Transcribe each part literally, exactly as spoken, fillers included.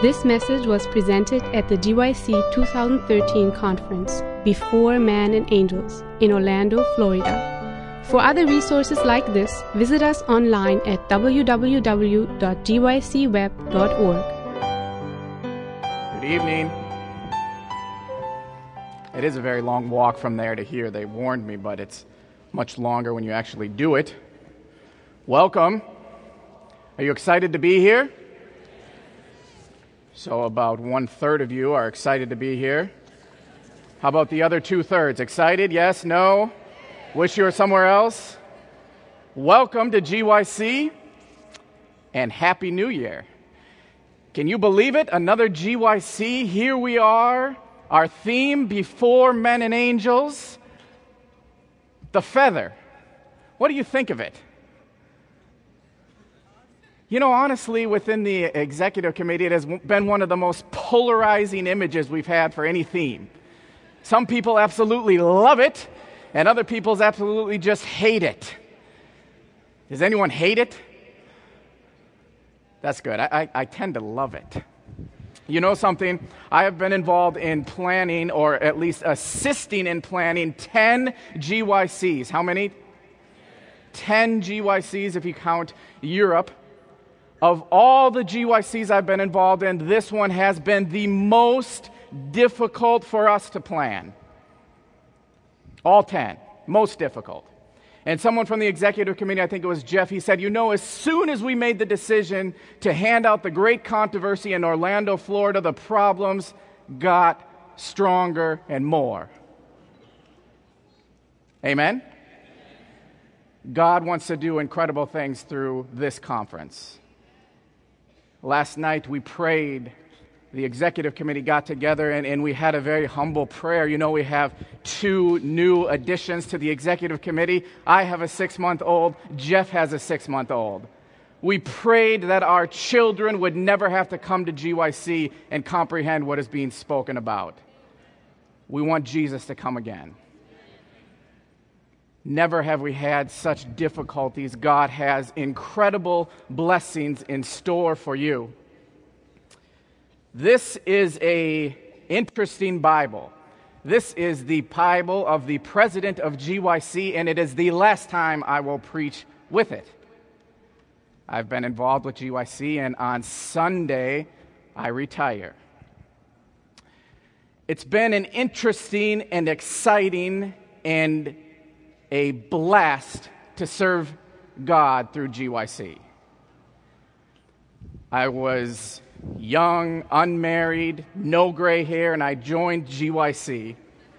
This message was presented at the G Y C two thousand thirteen conference, Before Man and Angels, in Orlando, Florida. For other resources like this, visit us online at w w w dot g y c web dot org. Good evening. It is a very long walk from there to here. They warned me, but it's much longer when you actually do it. Welcome. Are you excited to be here? So about one-third of you are excited to be here. How about the other two-thirds? Excited? Yes? No? Wish you were somewhere else? Welcome to G Y C, and Happy New Year. Can you believe it? Another G Y C. Here we are. Our theme, Before Men and Angels. The feather. What do you think of it? You know, honestly, within the executive committee, it has been one of the most polarizing images we've had for any theme. Some people absolutely love it, and other people absolutely just hate it. Does anyone hate it? That's good. I, I, I tend to love it. You know something? I have been involved in planning, or at least assisting in planning, ten G Y Cs. How many? ten G Y Cs if you count Europe. Of all the G Y Cs I've been involved in, this one has been the most difficult for us to plan. All ten. Most difficult. And someone from the executive committee, I think it was Jeff, he said, you know, as soon as we made the decision to hand out the great controversy in Orlando, Florida, the problems got stronger and more. Amen? God wants to do incredible things through this conference. Last night we prayed, the executive committee got together, and, and we had a very humble prayer. You know, we have two new additions to the executive committee. I have a six-month-old. Jeff has a six-month-old. We prayed that our children would never have to come to G Y C and comprehend what is being spoken about. We want Jesus to come again. Never have we had such difficulties. God has incredible blessings in store for you. This is an interesting Bible. This is the Bible of the president of G Y C, and it is the last time I will preach with it. I've been involved with G Y C, and on Sunday, I retire. It's been an interesting and exciting and a blast to serve God through G Y C. I was young, unmarried, no gray hair, and I joined G Y C.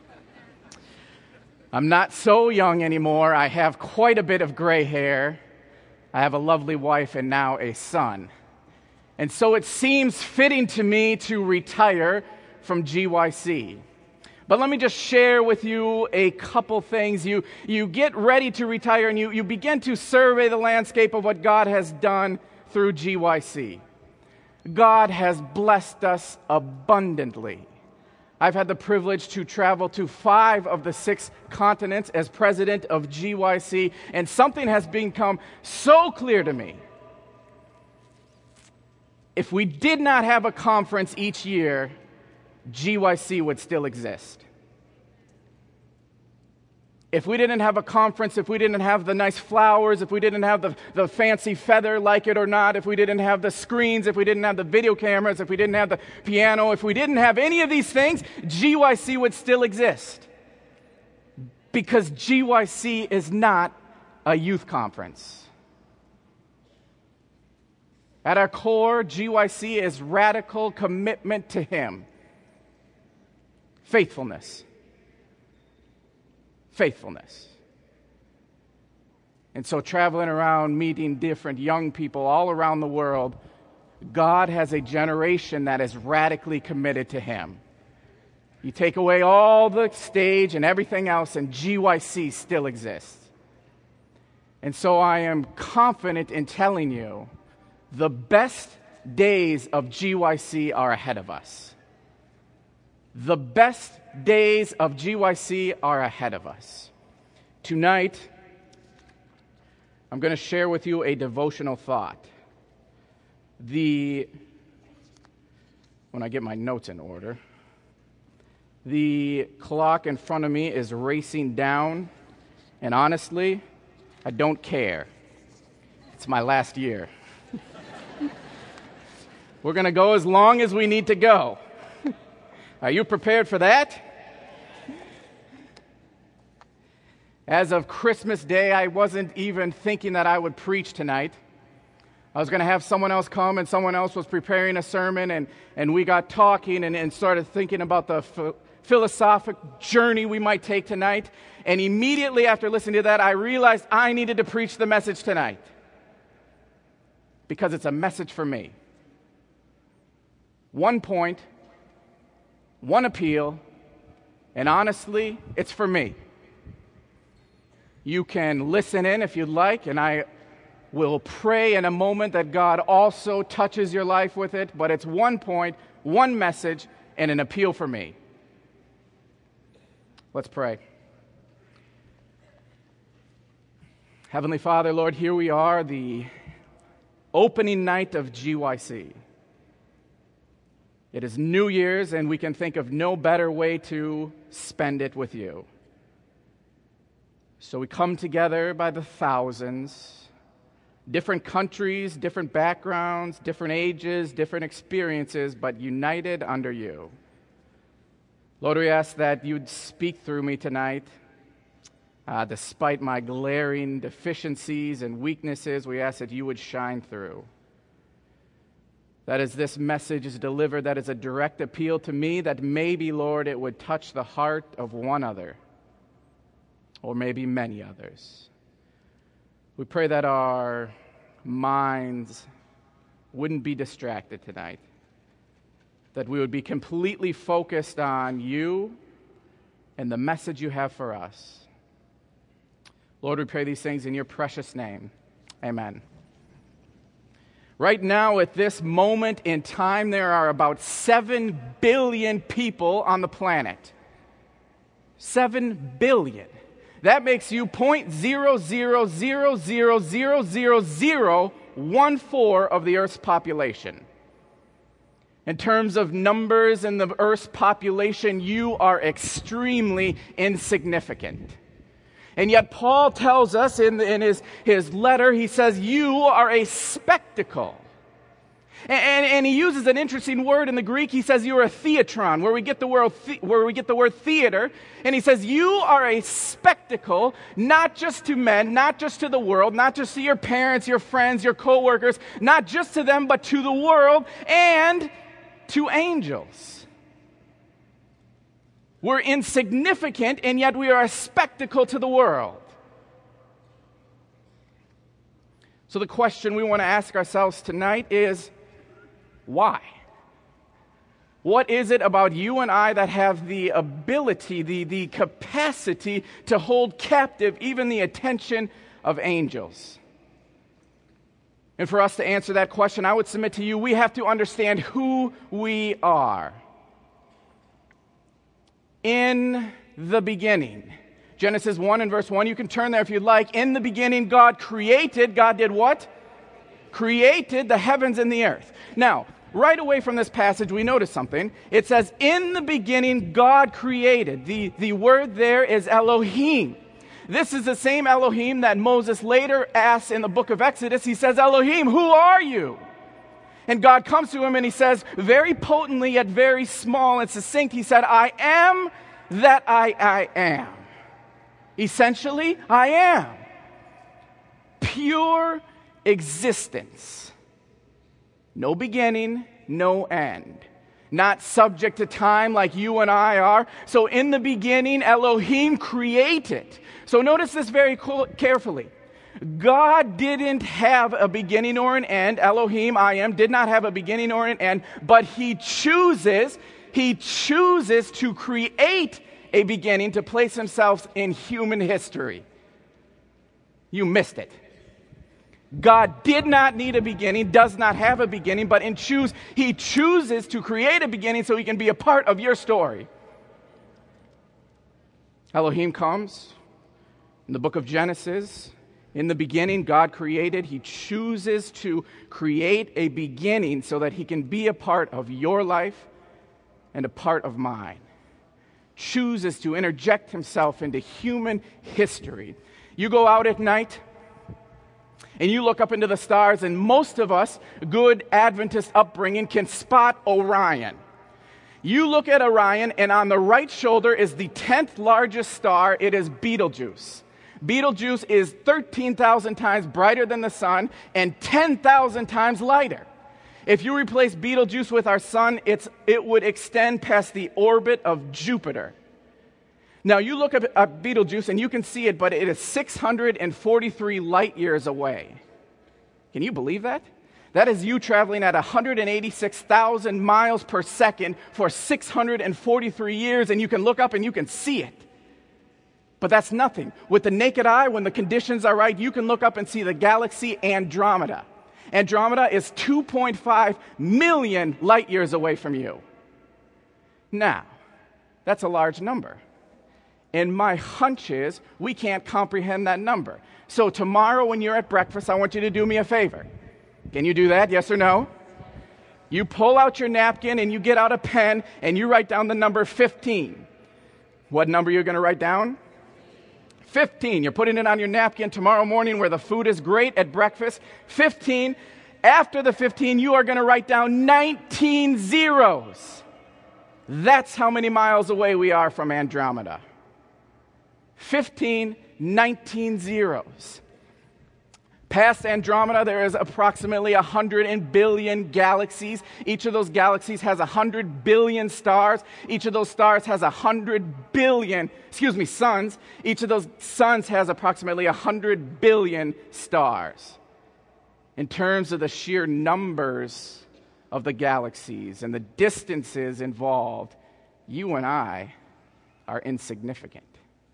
I'm not so young anymore. I have quite a bit of gray hair. I have a lovely wife and now a son. And so it seems fitting to me to retire from G Y C. But let me just share with you a couple things. You, you get ready to retire and you, you begin to survey the landscape of what God has done through G Y C. God has blessed us abundantly. I've had the privilege to travel to five of the six continents as president of G Y C, and something has become so clear to me. If we did not have a conference each year, G Y C would still exist. If we didn't have a conference, if we didn't have the nice flowers, if we didn't have the, the fancy feather, like it or not, if we didn't have the screens, if we didn't have the video cameras, if we didn't have the piano, if we didn't have any of these things, G Y C would still exist. Because G Y C is not a youth conference. At our core, G Y C is radical commitment to Him. Faithfulness. Faithfulness. And so traveling around, meeting different young people all around the world, God has a generation that is radically committed to Him. You take away all the stage and everything else, and G Y C still exists. And so I am confident in telling you, the best days of G Y C are ahead of us. The best days of G Y C are ahead of us. Tonight, I'm going to share with you a devotional thought. The when I get my notes in order. The clock in front of me is racing down, and honestly, I don't care. It's my last year. We're going to go as long as we need to go. Are you prepared for that? As of Christmas Day, I wasn't even thinking that I would preach tonight. I was going to have someone else come, and someone else was preparing a sermon, and, and we got talking and, and started thinking about the ph- philosophic journey we might take tonight. And immediately after listening to that, I realized I needed to preach the message tonight because it's a message for me. One point, one appeal, and honestly, it's for me. You can listen in if you'd like, and I will pray in a moment that God also touches your life with it, but it's one point, one message, and an appeal for me. Let's pray. Heavenly Father, Lord, here we are, the opening night of G Y C. It is New Year's, and we can think of no better way to spend it with you. So we come together by the thousands, different countries, different backgrounds, different ages, different experiences, but united under you. Lord, we ask that you'd speak through me tonight. Uh, despite my glaring deficiencies and weaknesses, we ask that you would shine through. That as this message is delivered, that is a direct appeal to me, that maybe, Lord, it would touch the heart of one other, or maybe many others. We pray that our minds wouldn't be distracted tonight, that we would be completely focused on you and the message you have for us. Lord, we pray these things in your precious name. Amen. Right now, at this moment in time, there are about seven billion people on the planet. seven billion. That makes you zero point zero zero zero zero zero zero zero one four of the Earth's population. In terms of numbers in the Earth's population, you are extremely insignificant. And yet Paul tells us in, in his, his letter, he says, you are a spectacle. And, and, and he uses an interesting word in the Greek. He says you are a theatron, where we get the word, where we get the word theater. And he says you are a spectacle, not just to men, not just to the world, not just to your parents, your friends, your co-workers, not just to them, but to the world and to angels. We're insignificant, and yet we are a spectacle to the world. So the question we want to ask ourselves tonight is, why? What is it about you and I that have the ability, the, the capacity to hold captive even the attention of angels? And for us to answer that question, I would submit to you, we have to understand who we are. In the beginning. Genesis one and verse one, you can turn there if you'd like. In the beginning, God created. God did what? Created the heavens and the earth. Now, right away from this passage, we notice something. It says, in the beginning, God created. The, the word there is Elohim. This is the same Elohim that Moses later asks in the book of Exodus. He says, Elohim, who are you? And God comes to him and he says, very potently yet very small and succinct, he said, I am that I, I am. Essentially, I am. Pure existence. No beginning, no end. Not subject to time like you and I are. So in the beginning, Elohim created. So notice this very carefully. God didn't have a beginning or an end. Elohim, I am, did not have a beginning or an end, but he chooses, he chooses to create a beginning to place himself in human history. You missed it. God did not need a beginning, does not have a beginning, but in choose, he chooses to create a beginning so he can be a part of your story. Elohim comes in the book of Genesis. In the beginning, God created. He chooses to create a beginning so that he can be a part of your life and a part of mine, chooses to interject himself into human history. You go out at night and you look up into the stars, and most of us, good Adventist upbringing, can spot Orion. You look at Orion, and on the right shoulder is the tenth largest star. It is Betelgeuse. Betelgeuse is thirteen thousand times brighter than the sun and ten thousand times lighter. If you replace Betelgeuse with our sun, it's, it would extend past the orbit of Jupiter. Now, you look at, at Betelgeuse, and you can see it, but it is six hundred forty-three light years away. Can you believe that? That is you traveling at one hundred eighty-six thousand miles per second for six hundred forty-three years, and you can look up and you can see it. But that's nothing. With the naked eye, when the conditions are right, you can look up and see the galaxy Andromeda. Andromeda is two point five million light years away from you. Now, that's a large number. And my hunch is we can't comprehend that number. So tomorrow when you're at breakfast, I want you to do me a favor. Can you do that, yes or no? You pull out your napkin and you get out a pen and you write down the number fifteen. What number are you going to write down? fifteen. You're putting it on your napkin tomorrow morning where the food is great at breakfast. fifteen. After the fifteen, you are going to write down nineteen zeros. That's how many miles away we are from Andromeda. fifteen, nineteen zeros. Past Andromeda, there is approximately one hundred billion galaxies. Each of those galaxies has one hundred billion stars. Each of those stars has one hundred billion, excuse me, suns. Each of those suns has approximately one hundred billion stars. In terms of the sheer numbers of the galaxies and the distances involved, you and I are insignificant.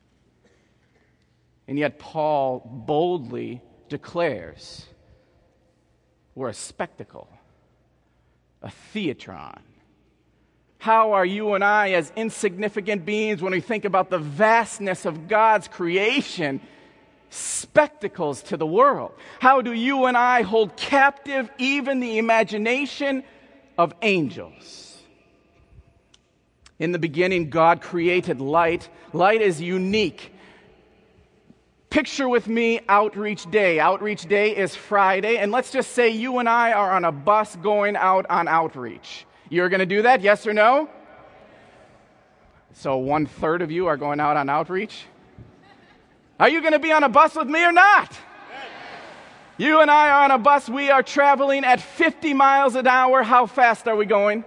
And yet Paul boldly declares we're a spectacle, a theatron. How are you and I, as insignificant beings, when we think about the vastness of God's creation, spectacles to the world? How do you and I hold captive even the imagination of angels? In the beginning, God created light. Light is unique. Picture with me Outreach Day. Outreach Day is Friday, and let's just say you and I are on a bus going out on outreach. You're going to do that, yes or no? So one third of you are going out on outreach? Are you going to be on a bus with me or not? You and I are on a bus. We are traveling at fifty miles an hour. How fast are we going?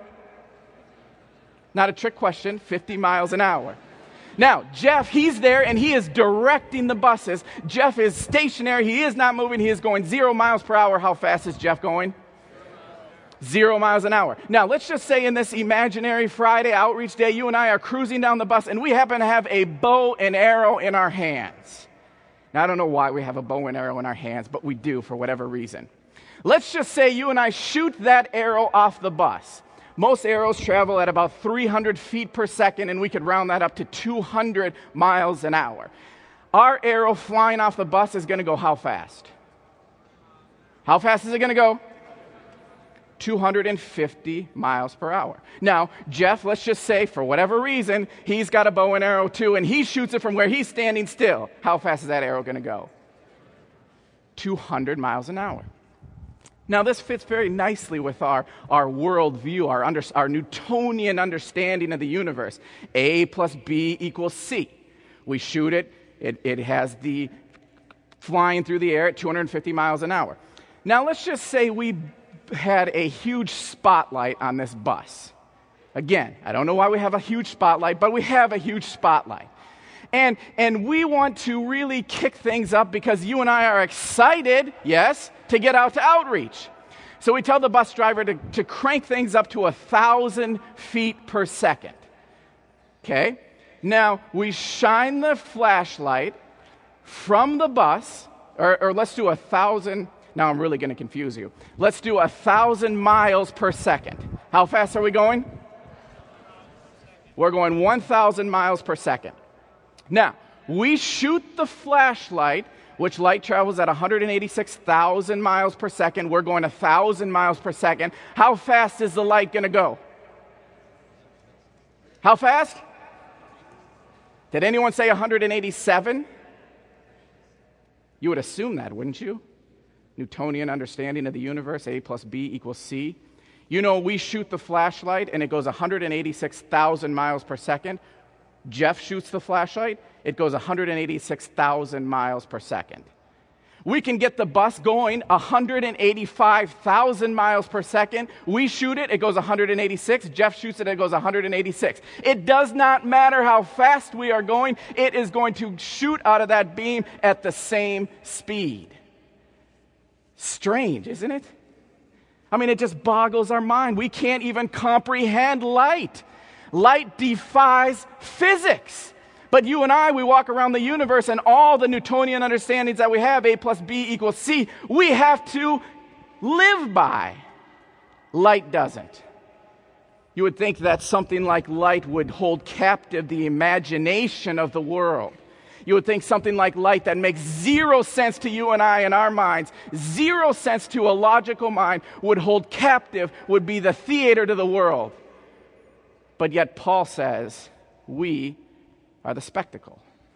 Not a trick question, fifty miles an hour. Now, Jeff, he's there and he is directing the buses. Jeff is stationary. He is not moving. He is going zero miles per hour. How fast is Jeff going? Zero miles an hour. Now, let's just say in this imaginary Friday outreach day, you and I are cruising down the bus and we happen to have a bow and arrow in our hands. Now, I don't know why we have a bow and arrow in our hands, but we do for whatever reason. Let's just say you and I shoot that arrow off the bus. Most arrows travel at about three hundred feet per second, and we could round that up to two hundred miles an hour. Our arrow flying off the bus is going to go how fast? How fast is it going to go? two hundred fifty miles per hour. Now, Jeff, let's just say, for whatever reason, he's got a bow and arrow too, and he shoots it from where he's standing still. How fast is that arrow going to go? two hundred miles an hour. Now, this fits very nicely with our, our worldview, our, under, our Newtonian understanding of the universe. A plus B equals C. We shoot it, it, it has the flying through the air at two hundred fifty miles an hour. Now, let's just say we had a huge spotlight on this bus. Again, I don't know why we have a huge spotlight, but we have a huge spotlight. And, and we want to really kick things up because you and I are excited, yes, to get out to outreach. So we tell the bus driver to, to crank things up to a thousand feet per second. Okay? Now, we shine the flashlight from the bus, or, or let's do a thousand, now I'm really going to confuse you. Let's do a thousand miles per second. How fast are we going? We're going one thousand miles per second. Now, we shoot the flashlight, which light travels at one hundred eighty-six thousand miles per second. We're going one thousand miles per second. How fast is the light going to go? How fast? Did anyone say one hundred eighty-seven? You would assume that, wouldn't you? Newtonian understanding of the universe, A plus B equals C. You know, we shoot the flashlight and it goes one hundred eighty-six thousand miles per second. Jeff shoots the flashlight, it goes one hundred eighty-six thousand miles per second. We can get the bus going one hundred eighty-five thousand miles per second. We shoot it, it goes one hundred eighty-six. Jeff shoots it, it goes one hundred eighty-six. It does not matter how fast we are going, it is going to shoot out of that beam at the same speed. Strange, isn't it? I mean, it just boggles our mind. We can't even comprehend light. Light defies physics. But you and I, we walk around the universe and all the Newtonian understandings that we have, A plus B equals C, we have to live by. Light doesn't. You would think that something like light would hold captive the imagination of the world. You would think something like light that makes zero sense to you and I in our minds, zero sense to a logical mind, would hold captive, would be the theater to the world. But yet Paul says, we are the spectacle.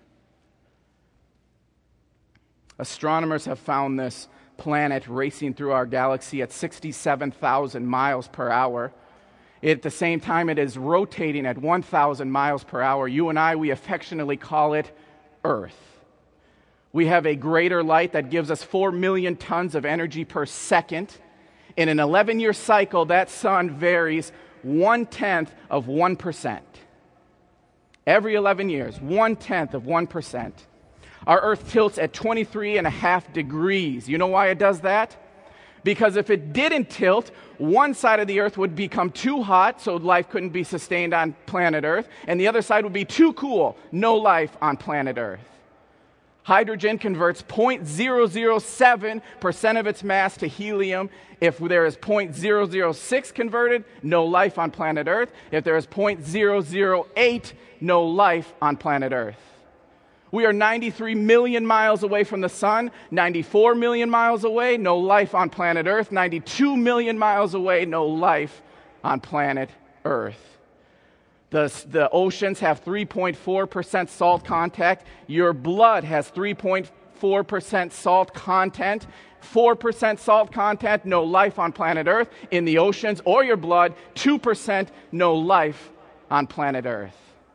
Astronomers have found this planet racing through our galaxy at sixty-seven thousand miles per hour. At the same time, it is rotating at one thousand miles per hour. You and I, we affectionately call it Earth. We have a greater light that gives us four million tons of energy per second. In an eleven-year cycle, that sun varies one-tenth of one percent. Every eleven years, one-tenth of one percent. Our Earth tilts at twenty-three and a half degrees. You know why it does that? Because if it didn't tilt, one side of the Earth would become too hot, so life couldn't be sustained on planet Earth, and the other side would be too cool, no life on planet Earth. Hydrogen converts zero point zero zero seven percent of its mass to helium. If there is zero point zero zero six converted, no life on planet Earth. If there is zero point zero zero eight, no life on planet Earth. We are ninety-three million miles away from the sun, ninety-four million miles away, no life on planet Earth, ninety-two million miles away, no life on planet Earth. The, the oceans have three point four percent salt contact. Your blood has three point four percent salt content. four percent salt content, no life on planet Earth. In the oceans or your blood, two percent, no life on planet Earth.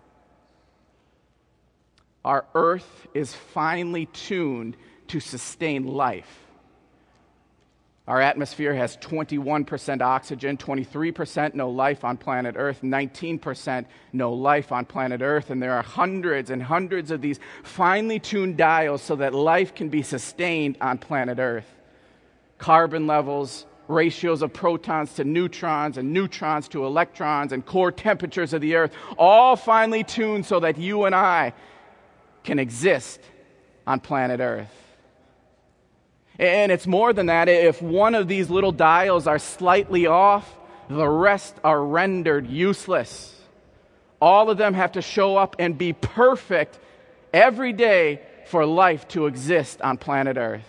Our Earth is finely tuned to sustain life. Our atmosphere has twenty-one percent oxygen, twenty-three percent no life on planet Earth, nineteen percent no life on planet Earth, and there are hundreds and hundreds of these finely tuned dials so that life can be sustained on planet Earth. Carbon levels, ratios of protons to neutrons and neutrons to electrons, and core temperatures of the Earth, all finely tuned so that you and I can exist on planet Earth. And it's more than that. If one of these little dials are slightly off, the rest are rendered useless. All of them have to show up and be perfect every day for life to exist on planet Earth.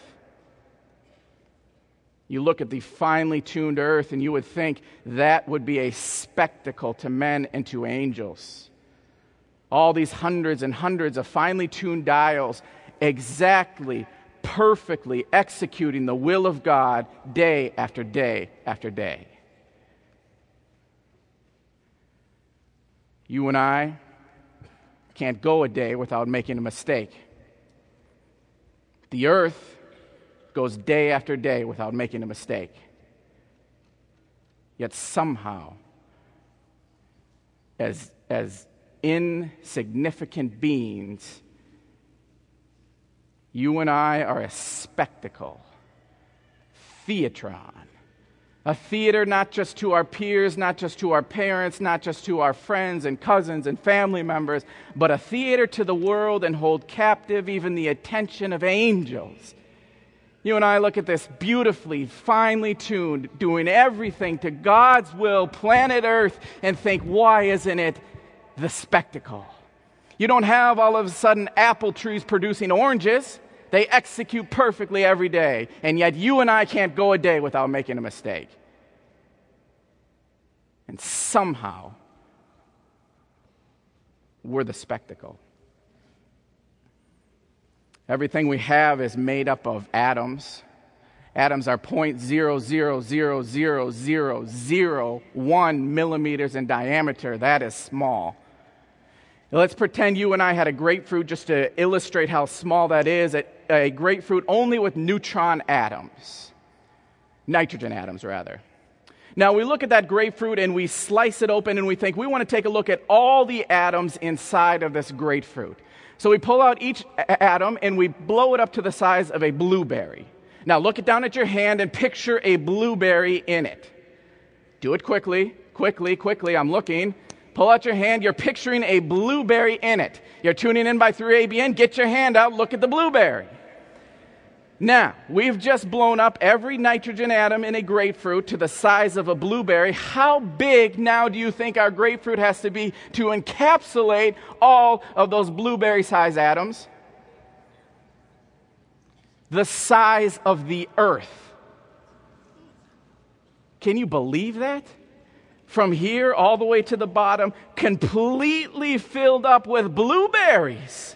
You look at the finely tuned Earth and you would think that would be a spectacle to men and to angels. All these hundreds and hundreds of finely tuned dials exactly perfectly executing the will of God day after day after day. You and I can't go a day without making a mistake. The Earth goes day after day without making a mistake. Yet somehow, as, as insignificant beings, you and I are a spectacle, theatron. A theater not just to our peers, not just to our parents, not just to our friends and cousins and family members, but a theater to the world and hold captive even the attention of angels. You and I look at this beautifully, finely tuned, doing everything to God's will, planet Earth, and think, why isn't it the spectacle? You don't have all of a sudden apple trees producing oranges. They execute perfectly every day. And yet you and I can't go a day without making a mistake. And somehow, we're the spectacle. Everything we have is made up of atoms. Atoms are zero point zero zero zero zero zero zero one millimeters in diameter. That is small. Let's pretend you and I had a grapefruit, just to illustrate how small that is. A, a grapefruit only with neutron atoms. Nitrogen atoms, rather. Now, we look at that grapefruit and we slice it open and we think we want to take a look at all the atoms inside of this grapefruit. So we pull out each a- atom and we blow it up to the size of a blueberry. Now, look it down at your hand and picture a blueberry in it. Do it quickly, quickly, quickly. I'm looking. Pull out your hand. You're picturing a blueberry in it. You're tuning in by three A B N. Get your hand out. Look at the blueberry. Now, we've just blown up every nitrogen atom in a grapefruit to the size of a blueberry. How big now do you think our grapefruit has to be to encapsulate all of those blueberry-sized atoms? The size of the earth. Can you believe that? From here all the way to the bottom, completely filled up with blueberries.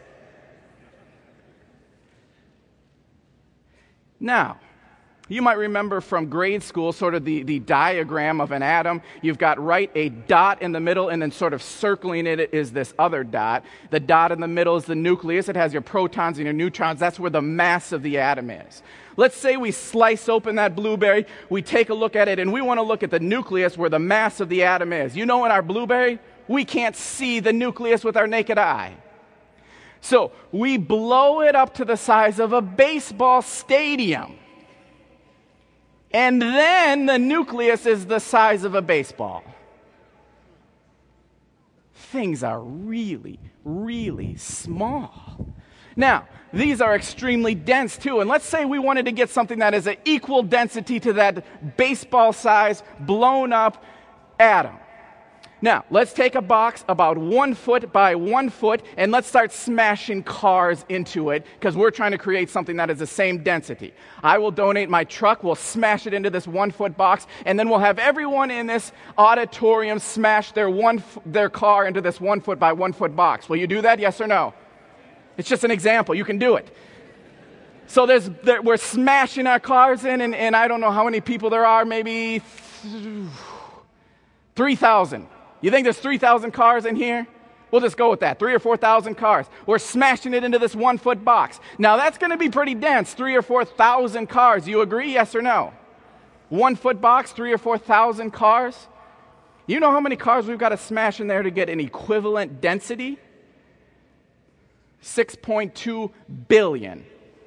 Now, you might remember from grade school sort of the, the diagram of an atom. You've got right a dot in the middle, and then sort of circling it is this other dot. The dot in the middle is the nucleus. It has your protons and your neutrons. That's where the mass of the atom is. Let's say we slice open that blueberry. We take a look at it, and we want to look at the nucleus where the mass of the atom is. You know, in our blueberry, we can't see the nucleus with our naked eye. So we blow it up to the size of a baseball stadium. And then the nucleus is the size of a baseball. Things are really, really small. Now, these are extremely dense too. And let's say we wanted to get something that is an equal density to that baseball size blown up atom. Now, let's take a box about one foot by one foot, and let's start smashing cars into it, because we're trying to create something that is the same density. I will donate my truck, we'll smash it into this one-foot box, and then we'll have everyone in this auditorium smash their one f- their car into this one-foot by one-foot box. Will you do that, yes or no? It's just an example. You can do it. So there's there, we're smashing our cars in, and, and I don't know how many people there are, maybe three thousand. You think there's three thousand cars in here? We'll just go with that, three or four thousand cars. We're smashing it into this one-foot box. Now, that's going to be pretty dense, three or four thousand cars. You agree, yes or no? One-foot box, three or four thousand cars. You know how many cars we've got to smash in there to get an equivalent density? six point two billion.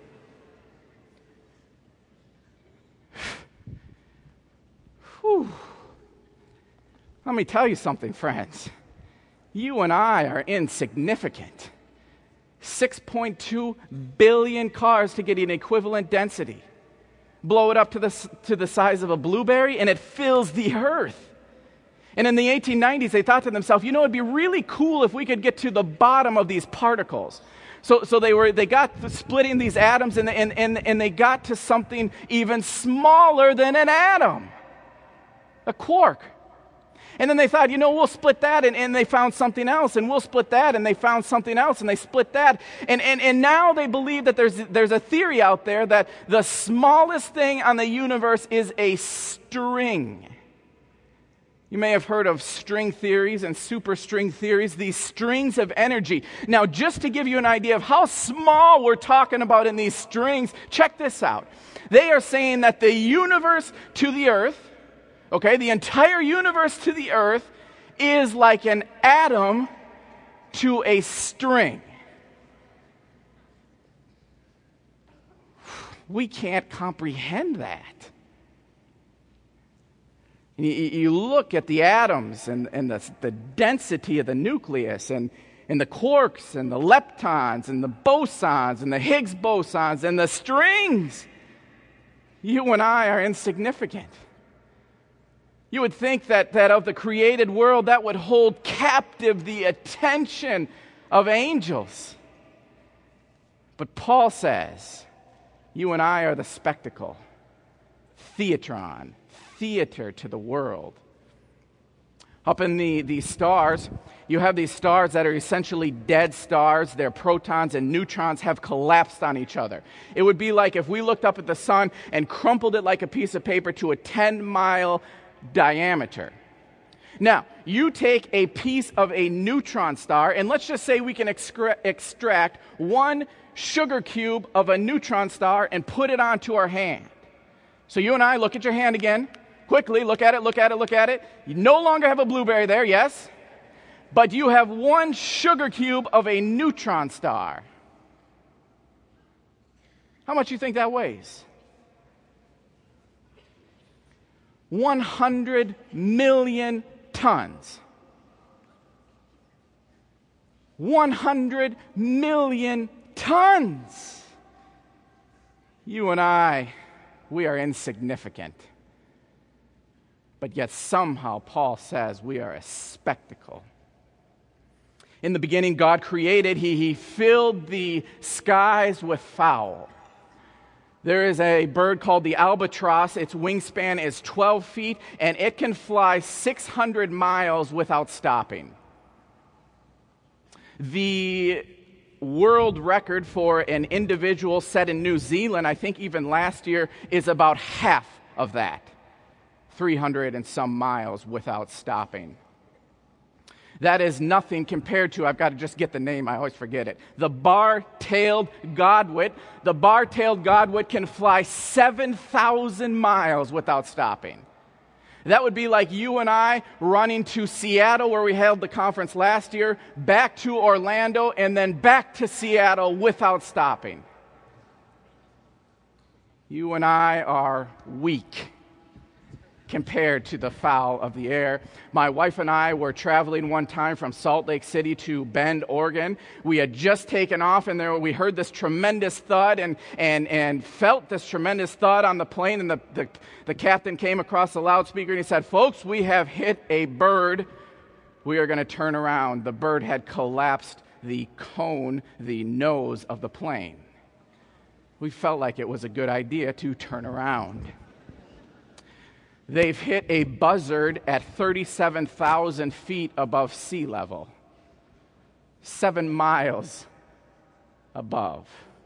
Whew. Let me tell you something, friends. You and I are insignificant. six point two billion cars to get an equivalent density. Blow it up to the, to the size of a blueberry, and it fills the earth. And in the eighteen nineties, they thought to themselves, you know, it'd be really cool if we could get to the bottom of these particles. So, so they were they got splitting these atoms, and, and, and, and they got to something even smaller than an atom. A quark. And then they thought, you know, we'll split that, and, and they found something else, and we'll split that, and they found something else, and they split that. And, and, and now they believe that there's, there's a theory out there that the smallest thing on the universe is a string. You may have heard of string theories and superstring theories, these strings of energy. Now, just to give you an idea of how small we're talking about in these strings, check this out. They are saying that the universe to the earth, okay, the entire universe to the earth is like an atom to a string. We can't comprehend that. You, you look at the atoms and, and the, the density of the nucleus and, and the quarks and the leptons and the bosons and the Higgs bosons and the strings. You and I are insignificant. You would think that, that of the created world, that would hold captive the attention of angels. But Paul says, you and I are the spectacle, theatron, theater to the world. Up in the, the stars, you have these stars that are essentially dead stars. Their protons and neutrons have collapsed on each other. It would be like if we looked up at the sun and crumpled it like a piece of paper to a ten-mile diameter. Now, you take a piece of a neutron star, and let's just say we can excre- extract one sugar cube of a neutron star and put it onto our hand. So you and I, look at your hand again. Quickly, look at it, look at it, look at it. You no longer have a blueberry there, yes? But you have one sugar cube of a neutron star. How much do you think that weighs? one hundred million tons. one hundred million tons. You and I, we are insignificant. But yet somehow Paul says we are a spectacle. In the beginning, God created, he, he filled the skies with fowl. There is a bird called the albatross. Its wingspan is twelve feet, and it can fly six hundred miles without stopping. The world record for an individual set in New Zealand, I think even last year, is about half of that. three hundred and some miles without stopping. That is nothing compared to, I've got to just get the name, I always forget it, the bar-tailed godwit. The bar-tailed godwit can fly seven thousand miles without stopping. That would be like you and I running to Seattle, where we held the conference last year, back to Orlando, and then back to Seattle without stopping. You and I are weak compared to the fowl of the air. My wife and I were traveling one time from Salt Lake City to Bend, Oregon. We had just taken off, and there we heard this tremendous thud and and and felt this tremendous thud on the plane, and the, the, the captain came across the loudspeaker and he said, "Folks, we have hit a bird. We are going to turn around." The bird had collapsed the cone, the nose of the plane. We felt like it was a good idea to turn around. They've hit a buzzard at thirty-seven thousand feet above sea level, seven miles above.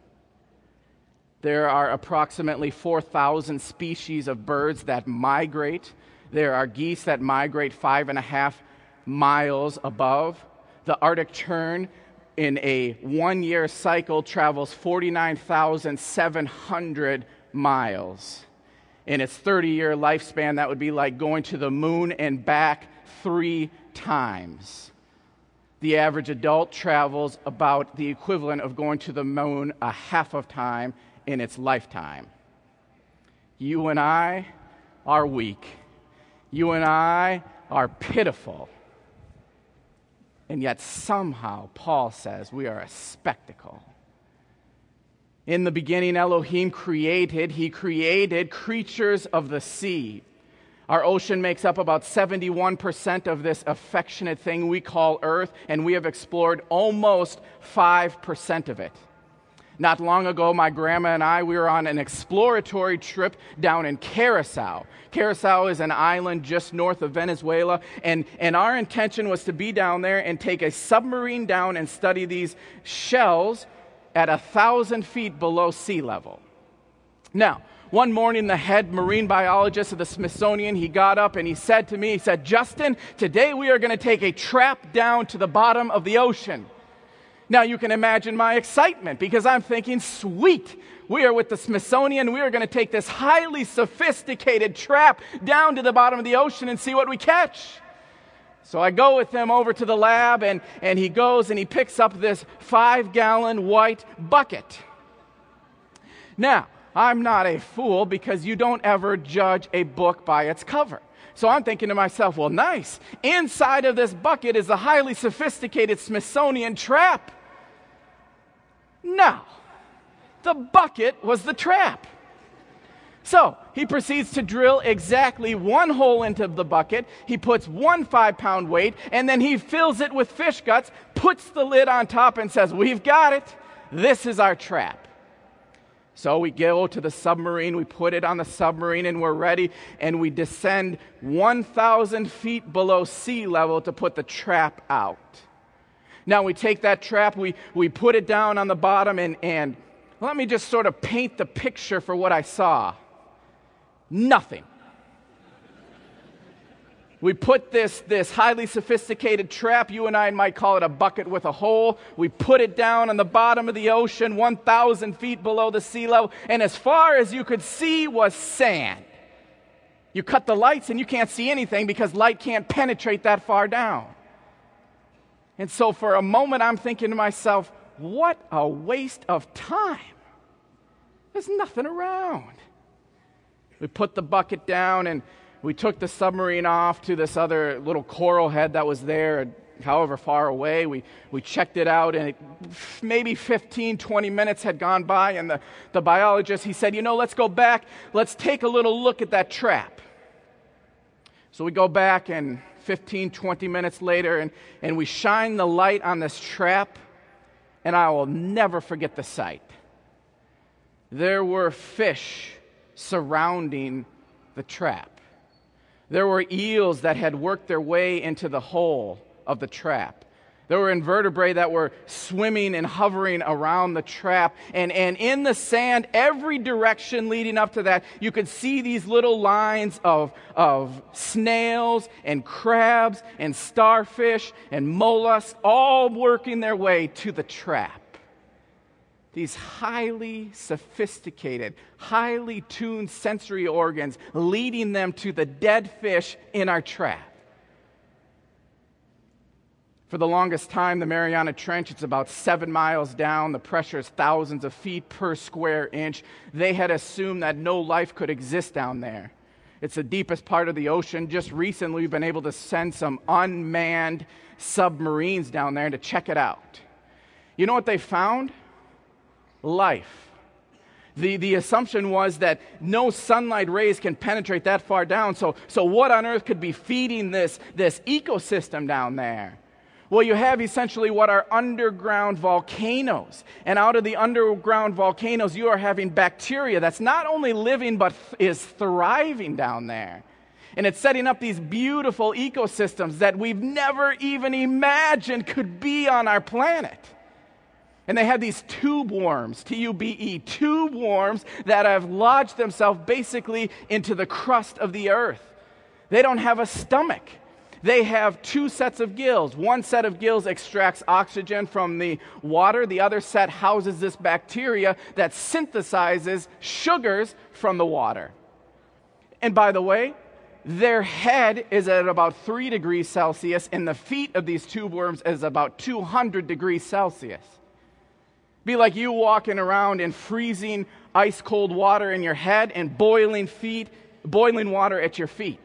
There are approximately four thousand species of birds that migrate. There are geese that migrate five and a half miles above. The Arctic tern in a one-year cycle travels forty-nine thousand seven hundred miles. In its thirty-year lifespan, that would be like going to the moon and back three times. The average adult travels about the equivalent of going to the moon a half of time in its lifetime. You and I are weak. You and I are pitiful. And yet somehow Paul says we are a spectacle. In the beginning, Elohim created, he created creatures of the sea. Our ocean makes up about seventy-one percent of this affectionate thing we call Earth, and we have explored almost five percent of it. Not long ago, my grandma and I, we were on an exploratory trip down in Curacao. Curacao is an island just north of Venezuela, and, and our intention was to be down there and take a submarine down and study these shells at a thousand feet below sea level. Now, one morning, the head marine biologist of the Smithsonian, he got up and he said to me, he said, "Justin, today we are going to take a trap down to the bottom of the ocean." Now, you can imagine my excitement, because I'm thinking, sweet, we are with the Smithsonian, we are going to take this highly sophisticated trap down to the bottom of the ocean and see what we catch. So I go with him over to the lab, and, and he goes and he picks up this five-gallon white bucket. Now, I'm not a fool, because you don't ever judge a book by its cover. So I'm thinking to myself, well, nice. Inside of this bucket is a highly sophisticated Smithsonian trap. No, the bucket was the trap. So he proceeds to drill exactly one hole into the bucket. He puts one five-pound weight, and then he fills it with fish guts, puts the lid on top, and says, "We've got it. This is our trap." So we go to the submarine, we put it on the submarine, and we're ready, and we descend one thousand feet below sea level to put the trap out. Now we take that trap, we, we put it down on the bottom, and, and let me just sort of paint the picture for what I saw. Nothing. We put this, this highly sophisticated trap, you and I might call it a bucket with a hole. We put it down on the bottom of the ocean, one thousand feet below the sea level, and as far as you could see was sand. You cut the lights and you can't see anything because light can't penetrate that far down. And so for a moment I'm thinking to myself, what a waste of time. There's nothing around. We put the bucket down and we took the submarine off to this other little coral head that was there, however far away. We we checked it out, and it, maybe fifteen, twenty minutes had gone by, and the, the biologist, he said, you know, let's go back. Let's take a little look at that trap. So we go back, and fifteen, twenty minutes later, and, and we shine the light on this trap, and I will never forget the sight. There were fish surrounding the trap. There were eels that had worked their way into the hole of the trap. There were invertebrates that were swimming and hovering around the trap. And, and in the sand, every direction leading up to that, you could see these little lines of, of snails and crabs and starfish and mollusks all working their way to the trap. These highly sophisticated, highly tuned sensory organs leading them to the dead fish in our trap. For the longest time, the Mariana Trench, it's about seven miles down. The pressure is thousands of feet per square inch. They had assumed that no life could exist down there. It's the deepest part of the ocean. Just recently, we've been able to send some unmanned submarines down there to check it out. You know what they found? Life. The, the assumption was that no sunlight rays can penetrate that far down, so, so what on earth could be feeding this, this ecosystem down there? Well, you have essentially what are underground volcanoes, and out of the underground volcanoes you are having bacteria that's not only living but th- is thriving down there. And it's setting up these beautiful ecosystems that we've never even imagined could be on our planet. And they have these tube worms, T U B E, tube worms that have lodged themselves basically into the crust of the earth. They don't have a stomach. They have two sets of gills. One set of gills extracts oxygen from the water. The other set houses this bacteria that synthesizes sugars from the water. And by the way, their head is at about three degrees Celsius, and the feet of these tube worms is about two hundred degrees Celsius. Be like you walking around in freezing ice cold water in your head and boiling feet, boiling water at your feet.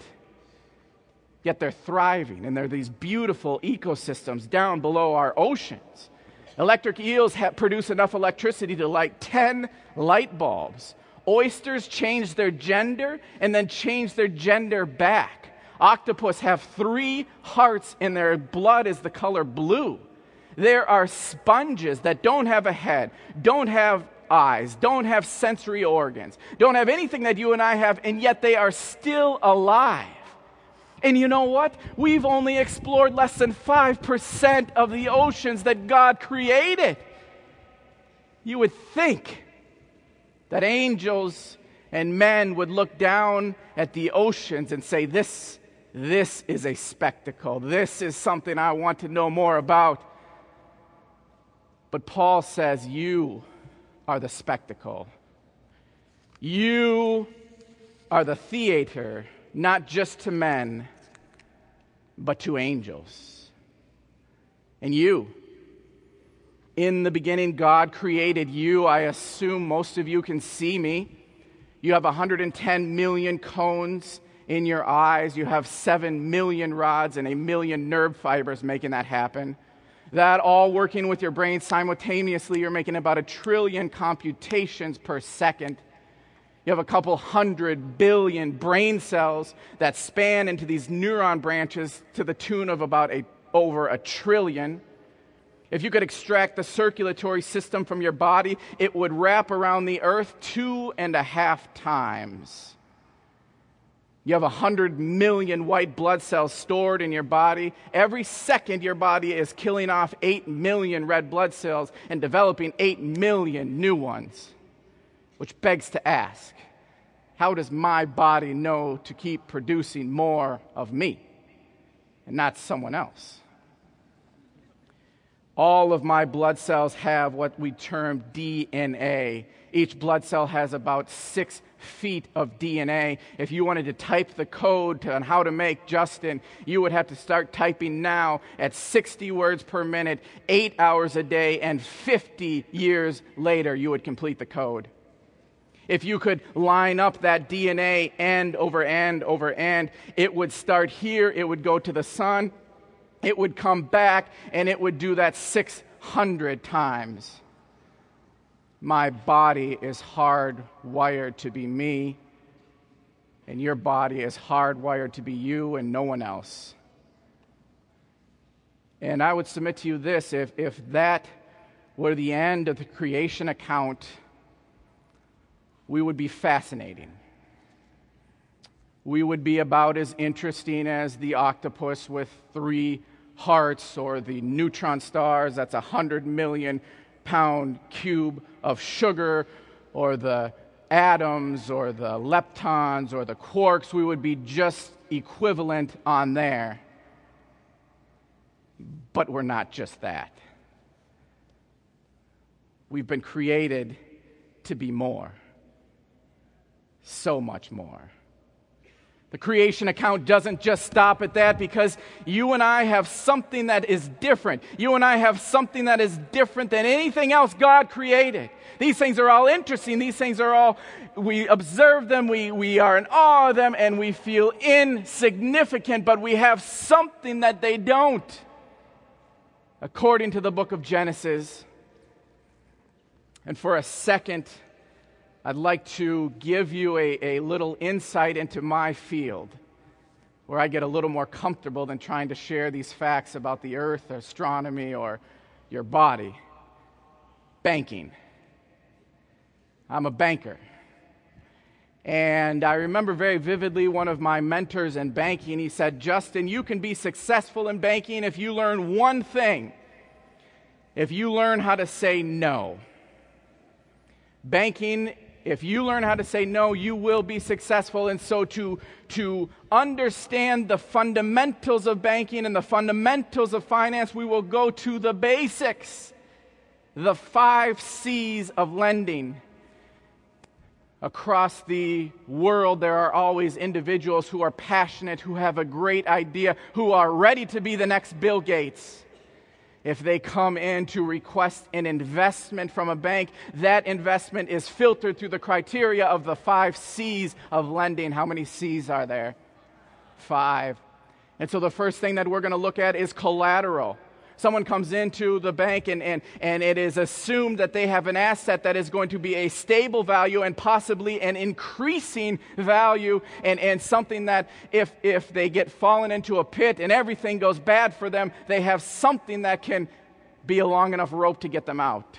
Yet they're thriving, and they're these beautiful ecosystems down below our oceans. Electric eels have produce enough electricity to light ten light bulbs. Oysters change their gender and then change their gender back. Octopus have three hearts, and their blood is the color blue. There are sponges that don't have a head, don't have eyes, don't have sensory organs, don't have anything that you and I have, and yet they are still alive. And you know what? We've only explored less than five percent of the oceans that God created. You would think that angels and men would look down at the oceans and say, this, this is a spectacle. This is something I want to know more about. But Paul says, you are the spectacle. You are the theater, not just to men, but to angels. And you, in the beginning, God created you. I assume most of you can see me. You have one hundred ten million cones in your eyes. You have seven million rods and a million nerve fibers making that happen. That all working with your brain simultaneously, you're making about a trillion computations per second. You have a couple hundred billion brain cells that span into these neuron branches to the tune of about a, over a trillion. If you could extract the circulatory system from your body, it would wrap around the earth two and a half times. You have one hundred million white blood cells stored in your body. Every second, your body is killing off eight million red blood cells and developing eight million new ones. Which begs to ask, how does my body know to keep producing more of me and not someone else? All of my blood cells have what we term D N A. Each blood cell has about six feet of D N A. If you wanted to type the code to, on how to make Justin, you would have to start typing now at sixty words per minute, eight hours a day, and fifty years later, you would complete the code. If you could line up that D N A end over end over end, it would start here, it would go to the sun, it would come back, and it would do that six hundred times. My body is hardwired to be me, and your body is hardwired to be you and no one else. And I would submit to you this, if, if that were the end of the creation account, we would be fascinating. We would be about as interesting as the octopus with three hearts, or the neutron stars, that's a hundred million pound cube of sugar, or the atoms, or the leptons, or the quarks. We would be just equivalent on there. But we're not just that. We've been created to be more. So much more. The creation account doesn't just stop at that, because you and I have something that is different. You and I have something that is different than anything else God created. These things are all interesting. These things are all, we observe them, we, we are in awe of them, and we feel insignificant, but we have something that they don't. According to the book of Genesis. And for a second, I'd like to give you a, a little insight into my field, where I get a little more comfortable than trying to share these facts about the earth, or astronomy, or your body. Banking. I'm a banker. And I remember very vividly one of my mentors in banking, he said, Justin, you can be successful in banking if you learn one thing. If you learn how to say no. Banking, if you learn how to say no, you will be successful. And so to, to understand the fundamentals of banking and the fundamentals of finance, we will go to the basics, the five C's of lending. Across the world, there are always individuals who are passionate, who have a great idea, who are ready to be the next Bill Gates. If they come in to request an investment from a bank, that investment is filtered through the criteria of the five C's of lending. How many C's are there? Five. And so the first thing that we're going to look at is collateral. Someone comes into the bank and, and, and it is assumed that they have an asset that is going to be a stable value and possibly an increasing value, and, and something that if, if they get fallen into a pit and everything goes bad for them, they have something that can be a long enough rope to get them out.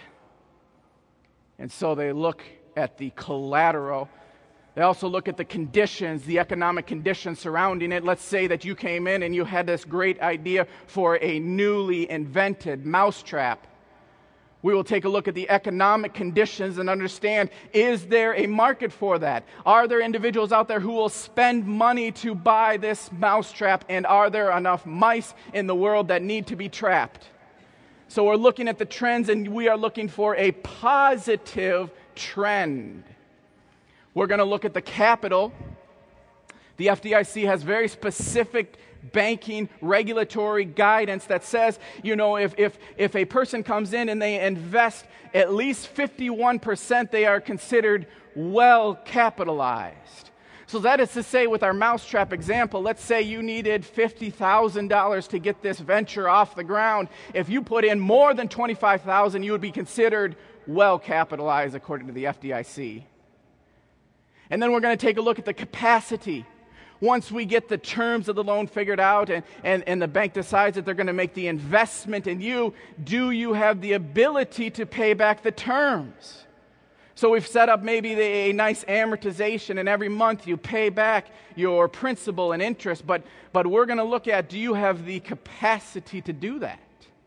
And so they look at the collateral. They also look at the conditions, the economic conditions surrounding it. Let's say that you came in and you had this great idea for a newly invented mousetrap. We will take a look at the economic conditions and understand, is there a market for that? Are there individuals out there who will spend money to buy this mousetrap? And are there enough mice in the world that need to be trapped? So we're looking at the trends, and we are looking for a positive trend. We're going to look at the capital. The F D I C has very specific banking regulatory guidance that says, you know, if, if, if a person comes in and they invest at least fifty-one percent, they are considered well capitalized. So that is to say, with our mousetrap example, let's say you needed fifty thousand dollars to get this venture off the ground. If you put in more than twenty-five thousand dollars, you would be considered well capitalized according to the F D I C. And then we're going to take a look at the capacity. Once we get the terms of the loan figured out and, and, and the bank decides that they're going to make the investment in you, do you have the ability to pay back the terms? So we've set up maybe the, a nice amortization, and every month you pay back your principal and interest, but, but we're going to look at, do you have the capacity to do that?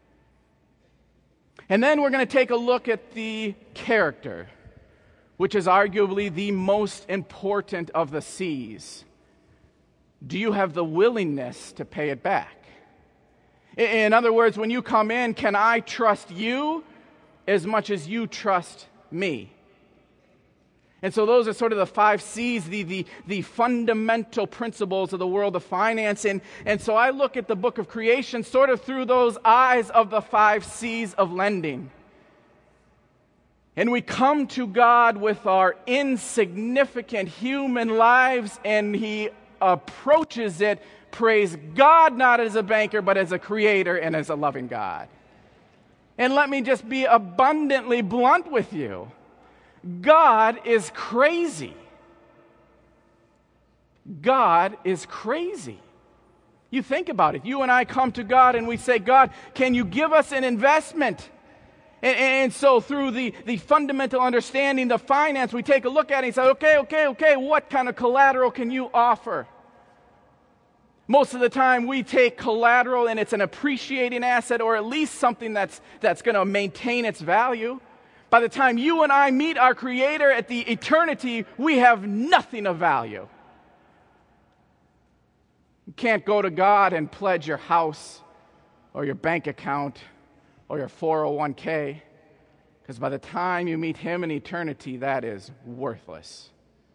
And then we're going to take a look at the character, which is arguably the most important of the C's. Do you have the willingness to pay it back? In other words, when you come in, can I trust you as much as you trust me? And so those are sort of the five C's, the, the, the fundamental principles of the world of finance. And, and so I look at the book of creation sort of through those eyes of the five C's of lending. And we come to God with our insignificant human lives, and He approaches it, praise God, not as a banker, but as a creator and as a loving God. And let me just be abundantly blunt with you. God is crazy. God is crazy. You think about it. You and I come to God and we say, God, can you give us an investment? And, and so through the, the fundamental understanding of finance, we take a look at it and say, okay, okay, okay, what kind of collateral can you offer? Most of the time we take collateral and it's an appreciating asset, or at least something that's, that's going to maintain its value. By the time you and I meet our Creator at the eternity, we have nothing of value. You can't go to God and pledge your house or your bank account or your four oh one k, because by the time you meet Him in eternity, that is worthless.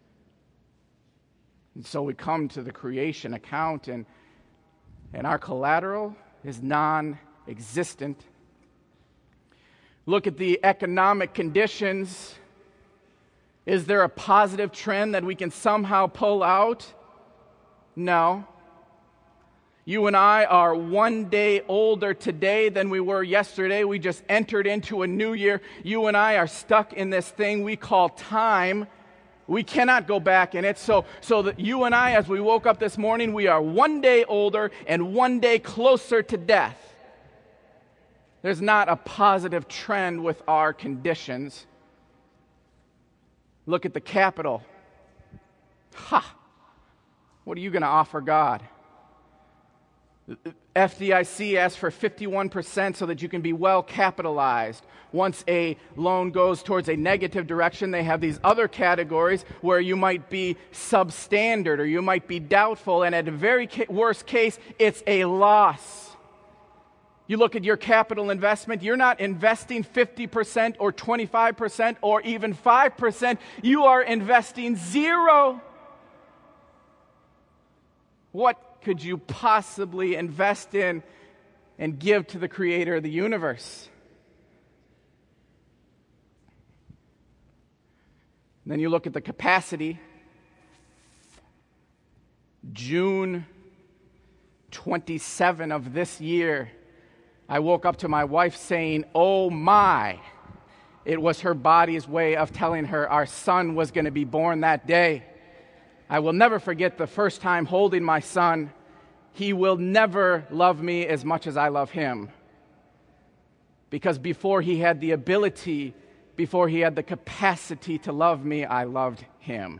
And so we come to the creation account, and, and our collateral is non-existent. Look at the economic conditions. Is there a positive trend that we can somehow pull out? No. You and I are one day older today than we were yesterday. We just entered into a new year. You and I are stuck in this thing we call time. We cannot go back in it. So, so that you and I, as we woke up this morning, we are one day older and one day closer to death. There's not a positive trend with our conditions. Look at the capital. Ha! What are you going to offer God? F D I C asks for fifty-one percent so that you can be well capitalized. Once a loan goes towards a negative direction, they have these other categories where you might be substandard or you might be doubtful, and at the very ca- worst case, it's a loss. You look at your capital investment, you're not investing fifty percent or twenty-five percent or even five percent. You are investing zero. What could you possibly invest in and give to the Creator of the universe? And then you look at the capacity. June twenty-seventh of this year, I woke up to my wife saying, "Oh my." It was her body's way of telling her our son was going to be born that day. I will never forget the first time holding my son. He will never love me as much as I love him. Because before he had the ability, before he had the capacity to love me, I loved him.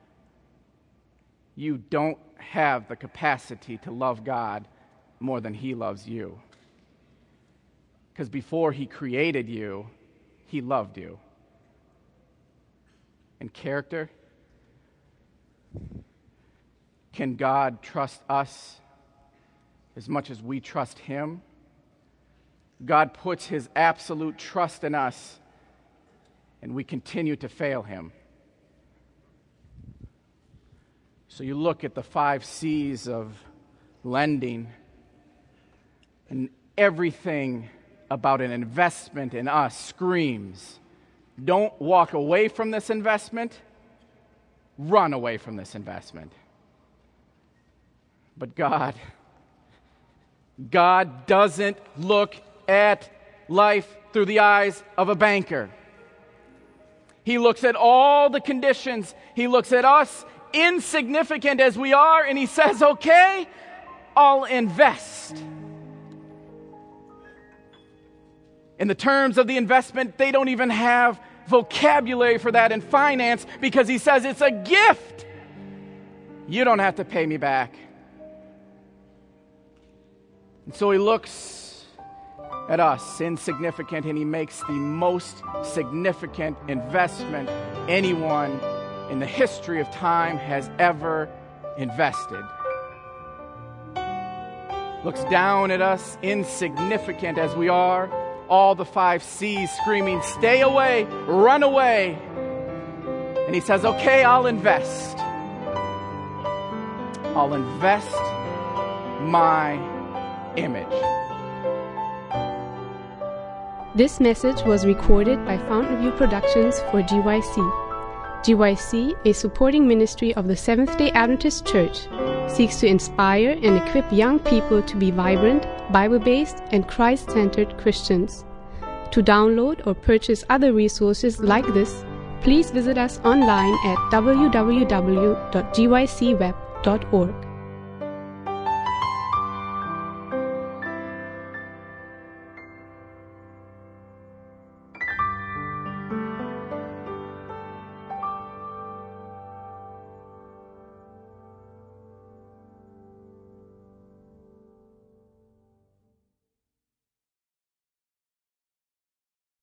You don't have the capacity to love God more than He loves you. Because before He created you, He loved you. And character? Can God trust us as much as we trust Him? God puts His absolute trust in us, and we continue to fail Him. So you look at the five C's of lending, and everything about an investment in us screams, don't walk away from this investment, run away from this investment. But God, God doesn't look at life through the eyes of a banker. He looks at all the conditions. He looks at us insignificant as we are, and he says, okay, I'll invest. In the terms of the investment, they don't even have vocabulary for that in finance because he says it's a gift. You don't have to pay me back. And so he looks at us, insignificant, and he makes the most significant investment anyone in the history of time has ever invested. Looks down at us, insignificant as we are, all the five C's screaming, stay away, run away. And he says, okay, I'll invest. I'll invest my image. This message was recorded by Fountain View Productions for G Y C. G Y C, a supporting ministry of the Seventh-day Adventist Church, seeks to inspire and equip young people to be vibrant, Bible-based, and Christ-centered Christians. To download or purchase other resources like this, please visit us online at w w w dot g y c web dot org.